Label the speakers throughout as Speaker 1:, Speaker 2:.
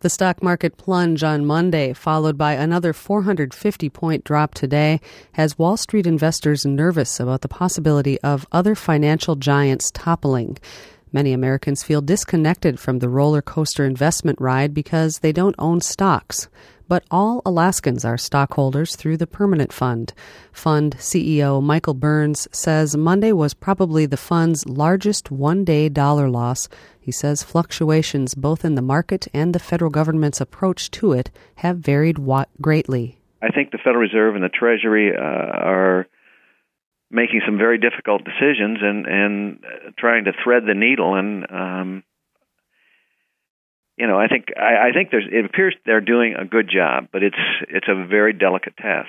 Speaker 1: The stock market plunge on Monday, followed by another 450-point drop today, has Wall Street investors nervous about the possibility of other financial giants toppling. Many Americans feel disconnected from the roller coaster investment ride because they don't own stocks. But all Alaskans are stockholders through the Permanent Fund. Fund CEO Michael Burns says Monday was probably the fund's largest one-day dollar loss. He says fluctuations both in the market and the federal government's approach to it have varied greatly.
Speaker 2: I think the Federal Reserve and the Treasury are making some very difficult decisions and trying to thread the needle. And I think it appears they're doing a good job, but it's a very delicate task.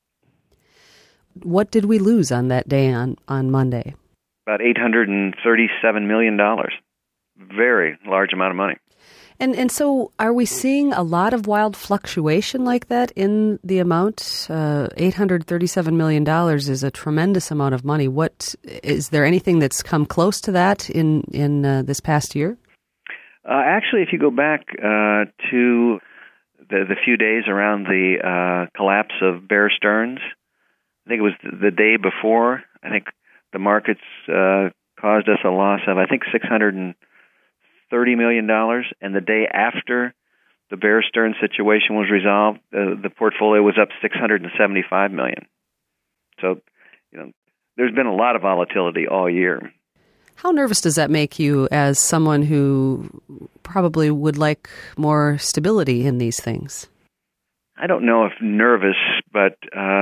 Speaker 1: What did we lose on that day on Monday?
Speaker 2: About $837 million. Very large amount of money.
Speaker 1: And so are we seeing a lot of wild fluctuation like that in the amount? $837 million is a tremendous amount of money. Is there anything that's come close to that in this past year?
Speaker 2: Actually, if you go back to the few days around the collapse of Bear Stearns, I think it was the day before, I think the markets caused us a loss of, I think, $630 million. And the day after the Bear Stearns situation was resolved, the portfolio was up $675 million. So, there's been a lot of volatility all year.
Speaker 1: How nervous does that make you as someone who probably would like more stability in these things?
Speaker 2: I don't know if nervous, but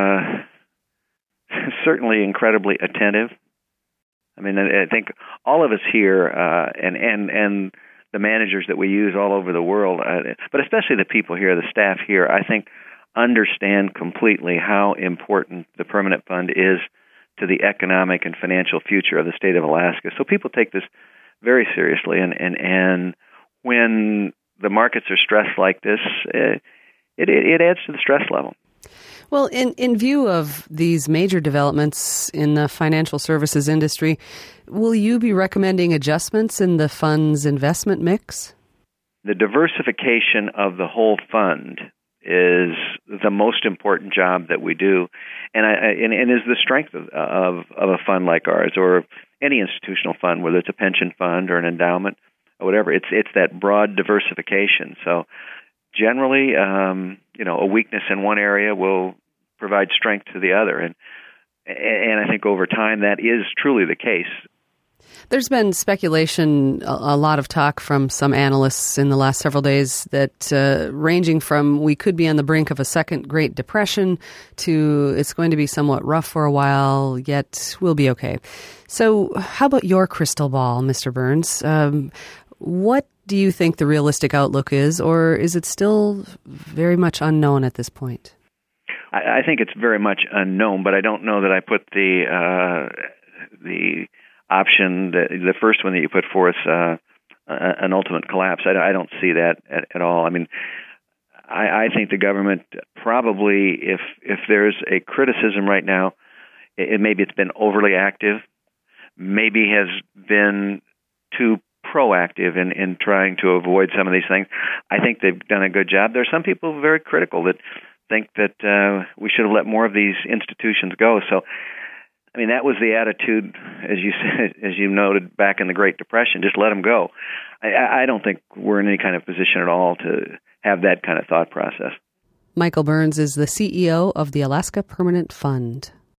Speaker 2: certainly incredibly attentive. I mean, I think all of us here and the managers that we use all over the world, but especially the people here, the staff here, I think understand completely how important the Permanent Fund is to the economic and financial future of the state of Alaska. So people take this very seriously, and when the markets are stressed like this, it adds to the stress level.
Speaker 1: Well, in view of these major developments in the financial services industry, will you be recommending adjustments in the fund's investment mix?
Speaker 2: The diversification of the whole fund is the most important job that we do, and is the strength of a fund like ours or any institutional fund, whether it's a pension fund or an endowment or whatever. It's that broad diversification. So generally, a weakness in one area will provide strength to the other, and I think over time that is truly the case.
Speaker 1: There's been speculation, a lot of talk from some analysts in the last several days that ranging from we could be on the brink of a second Great Depression to it's going to be somewhat rough for a while, yet we'll be okay. So how about your crystal ball, Mr. Burns? What do you think the realistic outlook is, or is it still very much unknown at this point?
Speaker 2: I think it's very much unknown, but I don't know that I put the option, the first one that you put forth, an ultimate collapse. I don't see that at all. I mean, I think the government probably, if there's a criticism right now, maybe it's been overly active, maybe has been too proactive in trying to avoid some of these things. I think they've done a good job. There are some people very critical that think that we should have let more of these institutions go. So, I mean, that was the attitude, as you noted, back in the Great Depression. Just let them go. I don't think we're in any kind of position at all to have that kind of thought process.
Speaker 1: Michael Burns is the CEO of the Alaska Permanent Fund.